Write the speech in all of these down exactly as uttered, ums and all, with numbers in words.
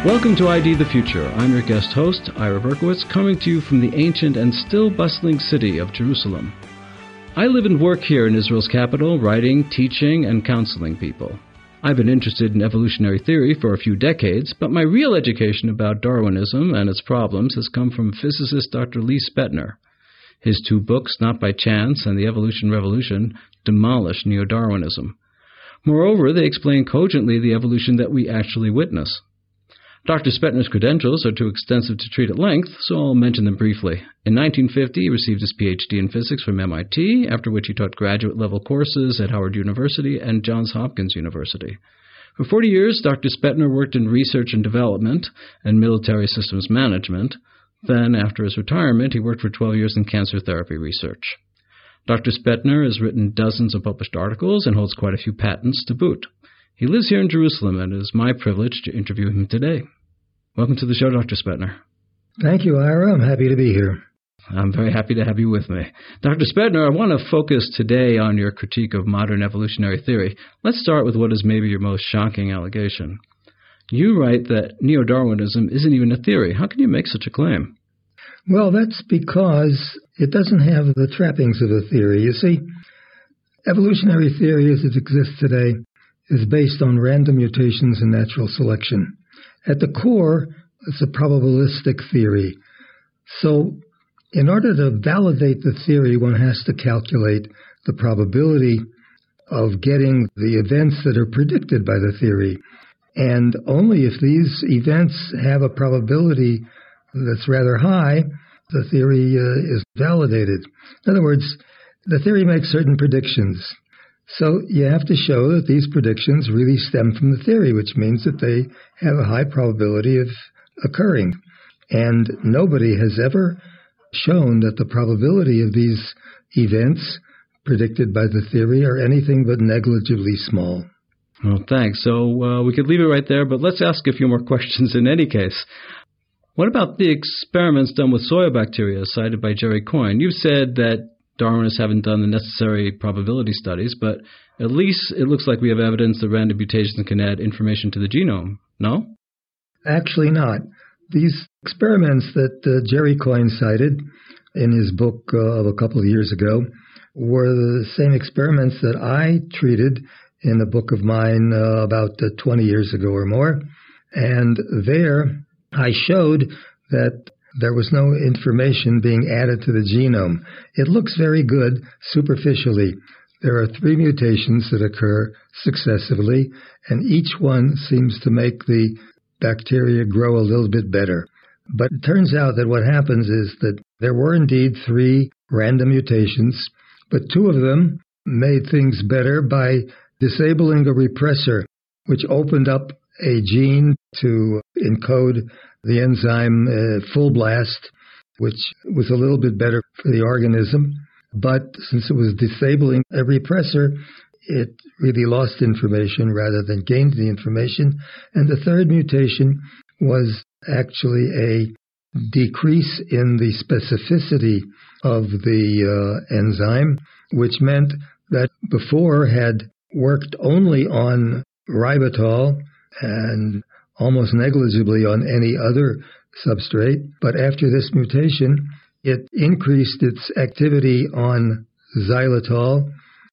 Welcome to I D the Future. I'm your guest host, Ira Berkowitz, coming to you from the ancient and still bustling city of Jerusalem. I live and work here in Israel's capital, writing, teaching, and counseling people. I've been interested in evolutionary theory for a few decades, but my real education about Darwinism and its problems has come from physicist Doctor Lee Spetner. His two books, Not by Chance and The Evolution Revolution, demolish neo-Darwinism. Moreover, they explain cogently the evolution that we actually witness. Doctor Spetner's credentials are too extensive to treat at length, so I'll mention them briefly. In nineteen fifty, he received his P H D in physics from M I T, after which he taught graduate-level courses at Howard University and Johns Hopkins University. For forty years, Doctor Spetner worked in research and development and military systems management. Then, after his retirement, he worked for twelve years in cancer therapy research. Doctor Spetner has written dozens of published articles and holds quite a few patents to boot. He lives here in Jerusalem, and it is my privilege to interview him today. Welcome to the show, Doctor Spetner. Thank you, Ira. I'm happy to be here. I'm very happy to have you with me. Doctor Spetner, I want to focus today on your critique of modern evolutionary theory. Let's start with what is maybe your most shocking allegation. You write that neo-Darwinism isn't even a theory. How can you make such a claim? Well, that's because it doesn't have the trappings of a theory. You see, evolutionary theory as it exists today is based on random mutations and natural selection. At the core, it's a probabilistic theory. So, in order to validate the theory, one has to calculate the probability of getting the events that are predicted by the theory. And only if these events have a probability that's rather high, the theory uh, is validated. In other words, the theory makes certain predictions. So you have to show that these predictions really stem from the theory, which means that they have a high probability of occurring. And nobody has ever shown that the probability of these events predicted by the theory are anything but negligibly small. Well, thanks. So uh, we could leave it right there, but let's ask a few more questions in any case. What about the experiments done with soil bacteria cited by Jerry Coyne? You've said that Darwinists haven't done the necessary probability studies, but at least it looks like we have evidence that random mutations can add information to the genome, no? Actually not. These experiments that uh, Jerry Coyne cited in his book uh, of a couple of years ago were the same experiments that I treated in a book of mine uh, about uh, twenty years ago or more. And there I showed that there was no information being added to the genome. It looks very good superficially. There are three mutations that occur successively, and each one seems to make the bacteria grow a little bit better. But it turns out that what happens is that there were indeed three random mutations, but two of them made things better by disabling a repressor, which opened up a gene to encode the enzyme uh, full blast, which was a little bit better for the organism. But since it was disabling a repressor, it really lost information rather than gained the information. And the third mutation was actually a decrease in the specificity of the uh, enzyme, which meant that before had worked only on ribitol and almost negligibly on any other substrate. But after this mutation, it increased its activity on xylitol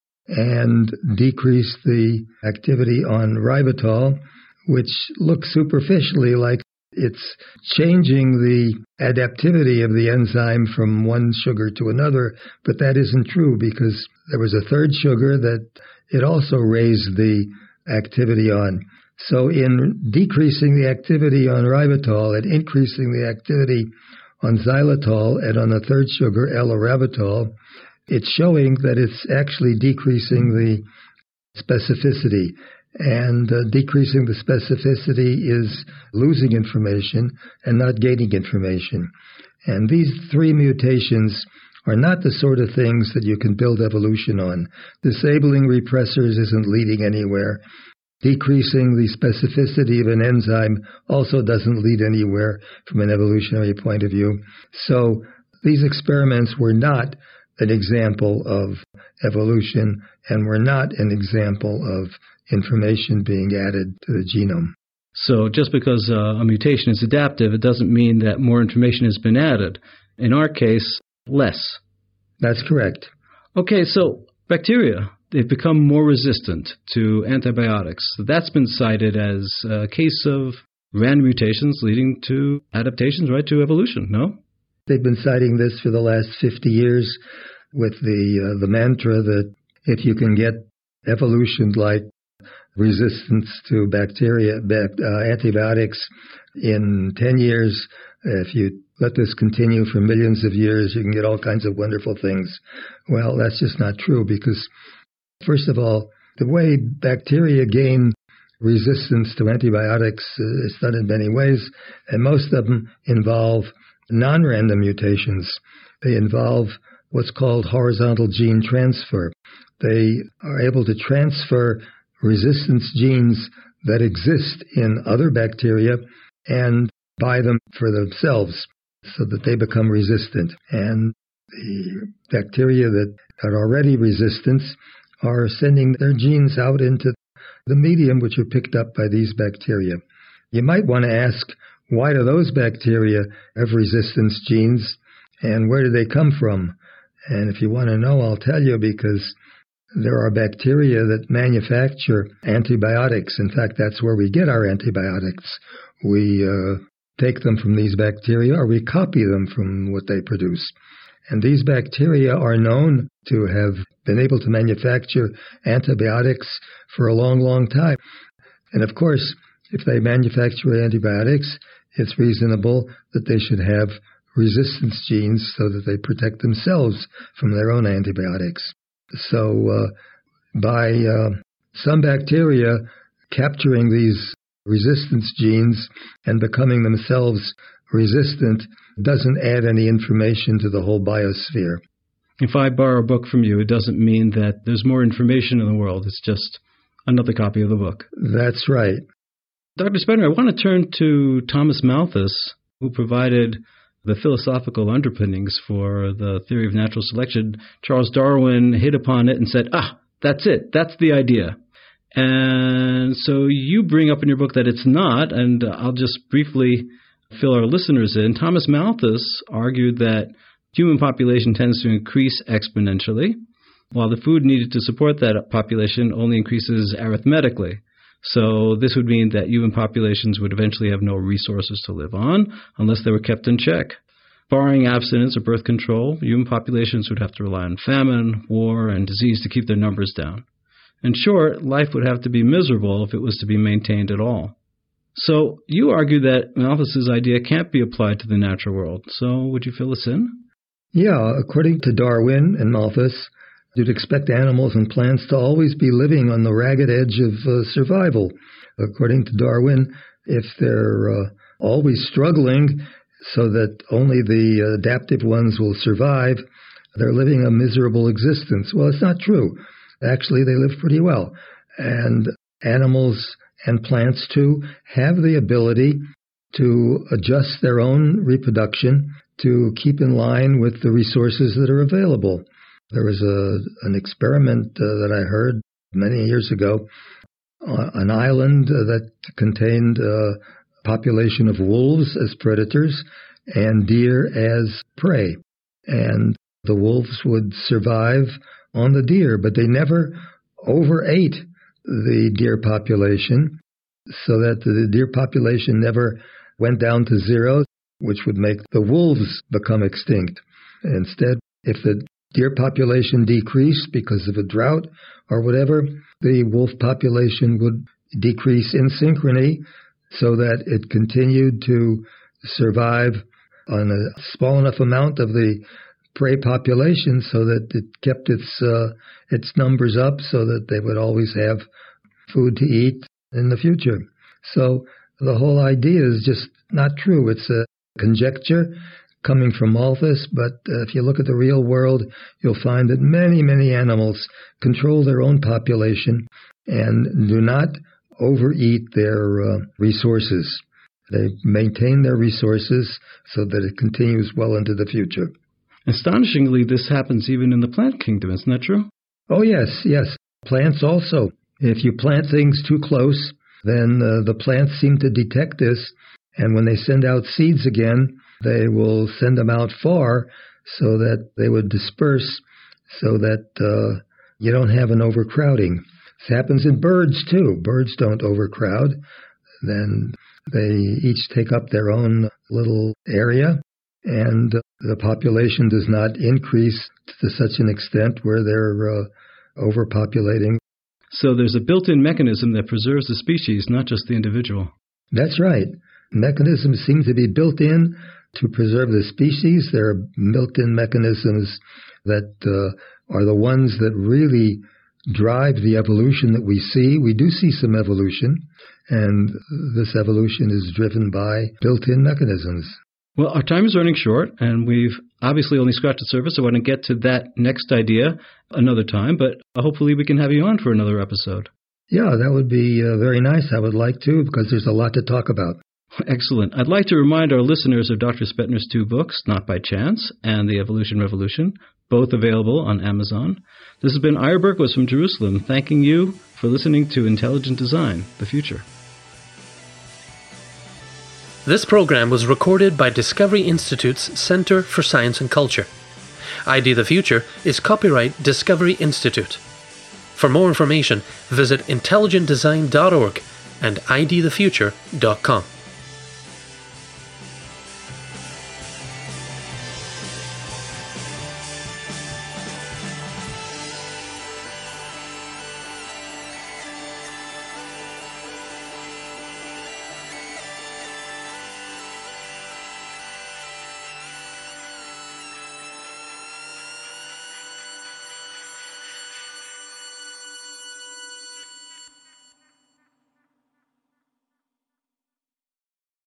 and decreased the activity on ribitol, which looks superficially like it's changing the adaptivity of the enzyme from one sugar to another, but that isn't true because there was a third sugar that it also raised the activity on. So in decreasing the activity on ribitol and increasing the activity on xylitol and on the third sugar, L-arabitol, it's showing that it's actually decreasing the specificity. And uh, decreasing the specificity is losing information and not gaining information. And these three mutations are not the sort of things that you can build evolution on. Disabling repressors isn't leading anywhere. Decreasing the specificity of an enzyme also doesn't lead anywhere from an evolutionary point of view. So these experiments were not an example of evolution and were not an example of information being added to the genome. So just because uh, a mutation is adaptive, it doesn't mean that more information has been added. In our case, less. That's correct. Okay, so bacteria, they've become more resistant to antibiotics. So that's been cited as a case of random mutations leading to adaptations, right, to evolution, no? They've been citing this for the last fifty years with the uh, the mantra that if you can get evolution-like resistance to bacteria, bac- uh, antibiotics in ten years, if you let this continue for millions of years, you can get all kinds of wonderful things. Well, that's just not true because, first of all, the way bacteria gain resistance to antibiotics uh, is done in many ways, and most of them involve non-random mutations. They involve what's called horizontal gene transfer. They are able to transfer resistance genes that exist in other bacteria and buy them for themselves so that they become resistant. And the bacteria that are already resistant are sending their genes out into the medium which are picked up by these bacteria. You might want to ask, why do those bacteria have resistance genes and where do they come from? And if you want to know, I'll tell you, because there are bacteria that manufacture antibiotics. In fact, that's where we get our antibiotics. We uh, take them from these bacteria or we copy them from what they produce. And these bacteria are known to have been able to manufacture antibiotics for a long, long time. And of course, if they manufacture antibiotics, it's reasonable that they should have resistance genes so that they protect themselves from their own antibiotics. So uh, by uh, some bacteria capturing these resistance genes and becoming themselves resistant doesn't add any information to the whole biosphere. If I borrow a book from you, it doesn't mean that there's more information in the world. It's just another copy of the book. That's right. Doctor Spender, I want to turn to Thomas Malthus, who provided the philosophical underpinnings for the theory of natural selection. Charles Darwin hit upon it and said, ah, that's it. That's the idea. And so you bring up in your book that it's not, and I'll just briefly fill our listeners in. Thomas Malthus argued that human population tends to increase exponentially, while the food needed to support that population only increases arithmetically. So this would mean that human populations would eventually have no resources to live on unless they were kept in check. Barring abstinence or birth control, human populations would have to rely on famine, war, and disease to keep their numbers down. In short, life would have to be miserable if it was to be maintained at all. So you argue that Malthus's idea can't be applied to the natural world. So would you fill us in? Yeah, according to Darwin and Malthus, you'd expect animals and plants to always be living on the ragged edge of uh, survival. According to Darwin, if they're uh, always struggling so that only the adaptive ones will survive, they're living a miserable existence. Well, it's not true. Actually, they live pretty well. And animals and plants, too, have the ability to adjust their own reproduction to keep in line with the resources that are available. There was a, an experiment uh, that I heard many years ago, uh, an island uh, that contained a population of wolves as predators and deer as prey. And the wolves would survive on the deer, but they never overate the deer population so that the deer population never went down to zero, which would make the wolves become extinct. Instead, if the deer population decreased because of a drought or whatever, the wolf population would decrease in synchrony so that it continued to survive on a small enough amount of the prey population so that it kept its uh, its numbers up so that they would always have food to eat in the future. So the whole idea is just not true. It's a conjecture coming from Malthus, but uh, if you look at the real world, you'll find that many, many animals control their own population and do not overeat their uh, resources. They maintain their resources so that it continues well into the future. Astonishingly, this happens even in the plant kingdom, isn't that true? Oh, yes, yes. Plants also. If you plant things too close, then uh, the plants seem to detect this, and when they send out seeds again, they will send them out far so that they would disperse so that uh, you don't have an overcrowding. This happens in birds, too. Birds don't overcrowd. Then they each take up their own little area, and the population does not increase to such an extent where they're uh, overpopulating. So there's a built-in mechanism that preserves the species, not just the individual. That's right. Mechanisms seem to be built in to preserve the species. There are built-in mechanisms that uh, are the ones that really drive the evolution that we see. We do see some evolution, and this evolution is driven by built-in mechanisms. Well, our time is running short, and we've obviously only scratched the surface. I want to get to that next idea another time, but hopefully we can have you on for another episode. Yeah, that would be uh, very nice. I would like to, because there's a lot to talk about. Excellent. I'd like to remind our listeners of Doctor Spetner's two books, Not by Chance and The Evolution Revolution, both available on Amazon. This has been Ira Berkowitz from Jerusalem, thanking you for listening to Intelligent Design, the Future. This program was recorded by Discovery Institute's Center for Science and Culture. I D the Future is copyright Discovery Institute. For more information, visit intelligent design dot org and I D the future dot com.